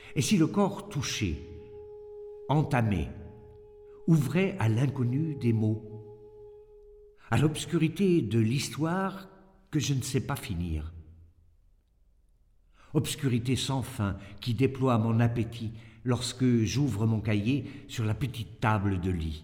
Et si le corps touché, entamé, ouvrait à l'inconnu des mots, à l'obscurité de l'histoire que je ne sais pas finir, obscurité sans fin qui déploie mon appétit lorsque j'ouvre mon cahier sur la petite table de lit.